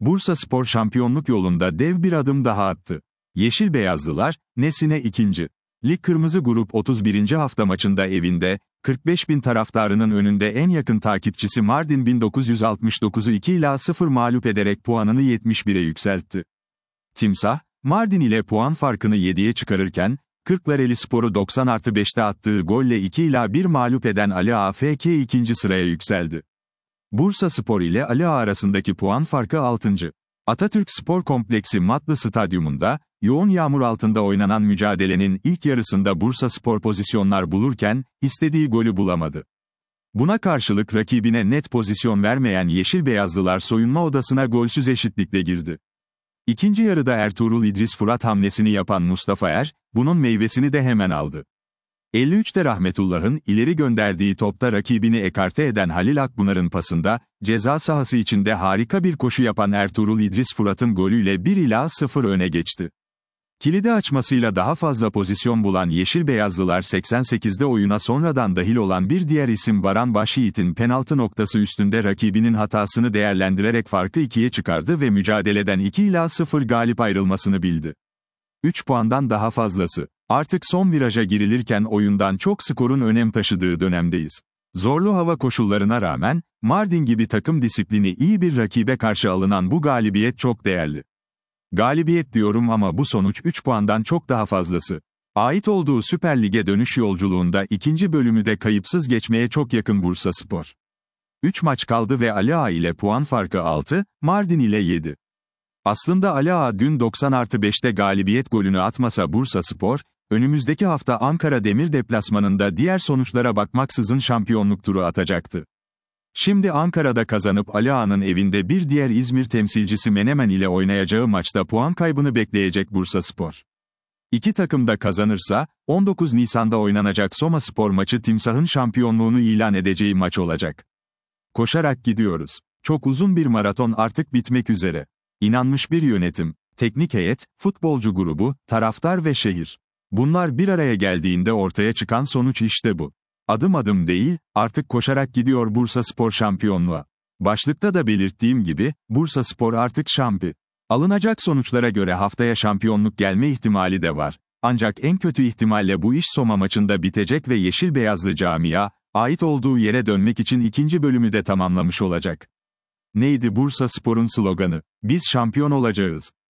Bursaspor şampiyonluk yolunda dev bir adım daha attı. Yeşil Beyazlılar, nesine ikinci. Lig Kırmızı Grup 31. hafta maçında evinde, 45.000 taraftarının önünde en yakın takipçisi Mardin 1969'u 2-0 mağlup ederek puanını 71'e yükseltti. Timsah, Mardin ile puan farkını 7'ye çıkarırken, Kırklarelispor'u 90+5'te attığı golle 2-1 mağlup eden Ali Ağa FK ikinci sıraya yükseldi. Bursaspor ile Ali Ağa arasındaki puan farkı 6. Atatürk Spor Kompleksi Matlı Stadyumunda, yoğun yağmur altında oynanan mücadelenin ilk yarısında Bursaspor pozisyonlar bulurken, istediği golü bulamadı. Buna karşılık rakibine net pozisyon vermeyen Yeşil Beyazlılar soyunma odasına golsüz eşitlikle girdi. İkinci yarıda Ertuğrul İdris Fırat hamlesini yapan Mustafa Er, bunun meyvesini de hemen aldı. 53'te Rahmetullah'ın ileri gönderdiği topta rakibini ekarte eden Halil Akpınar'ın pasında, ceza sahası içinde harika bir koşu yapan Ertuğrul İdris Fırat'ın golüyle 1-0 öne geçti. Kilidi açmasıyla daha fazla pozisyon bulan Yeşil Beyazlılar 88'de oyuna sonradan dahil olan bir diğer isim Baran Başyiğit'in penaltı noktası üstünde rakibinin hatasını değerlendirerek farkı 2'ye çıkardı ve mücadeleden 2-0 galip ayrılmasını bildi. 3 puandan daha fazlası. Artık son viraja girilirken oyundan çok skorun önem taşıdığı dönemdeyiz. Zorlu hava koşullarına rağmen, Mardin gibi takım disiplini iyi bir rakibe karşı alınan bu galibiyet çok değerli. Galibiyet diyorum ama bu sonuç 3 puandan çok daha fazlası. Ait olduğu Süper Lig'e dönüş yolculuğunda ikinci bölümü de kayıpsız geçmeye çok yakın Bursaspor. 3 maç kaldı ve Ali Ağa ile puan farkı 6, Mardin ile 7. Aslında Ali Ağa dün 90+5'te galibiyet golünü atmasa Bursaspor, önümüzdeki hafta Ankara Demir deplasmanında diğer sonuçlara bakmaksızın şampiyonluk turu atacaktı. Şimdi Ankara'da kazanıp Ali Ağa'nın evinde bir diğer İzmir temsilcisi Menemen ile oynayacağı maçta puan kaybını bekleyecek Bursaspor. İki takım da kazanırsa, 19 Nisan'da oynanacak Somaspor maçı Timsah'ın şampiyonluğunu ilan edeceği maç olacak. Koşarak gidiyoruz. Çok uzun bir maraton artık bitmek üzere. İnanmış bir yönetim, teknik heyet, futbolcu grubu, taraftar ve şehir. Bunlar bir araya geldiğinde ortaya çıkan sonuç işte bu. Adım adım değil, artık koşarak gidiyor Bursaspor şampiyonluğa. Başlıkta da belirttiğim gibi, Bursaspor artık şampi. Alınacak sonuçlara göre haftaya şampiyonluk gelme ihtimali de var. Ancak en kötü ihtimalle bu iş Soma maçında bitecek ve Yeşil Beyazlı camia, ait olduğu yere dönmek için ikinci bölümü de tamamlamış olacak. Neydi Bursaspor'un sloganı? Biz şampiyon olacağız.